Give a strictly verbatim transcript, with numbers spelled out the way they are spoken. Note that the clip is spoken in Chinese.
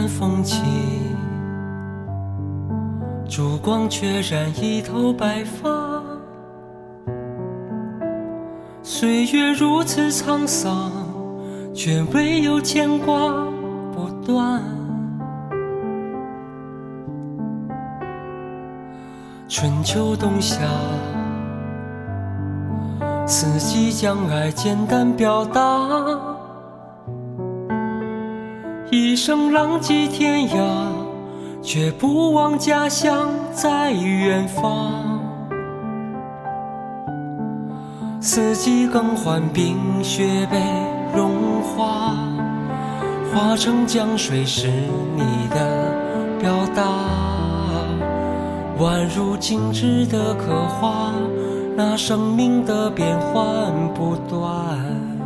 段风起，烛光却染一头白发。岁月如此沧桑，却唯有牵挂不断。春秋冬夏，四季将爱简单表达，一生浪迹天涯，却不忘家乡在远方。四季更换，冰雪被融化，化成江水是你的表达，宛如精致的刻画，那生命的变幻不断。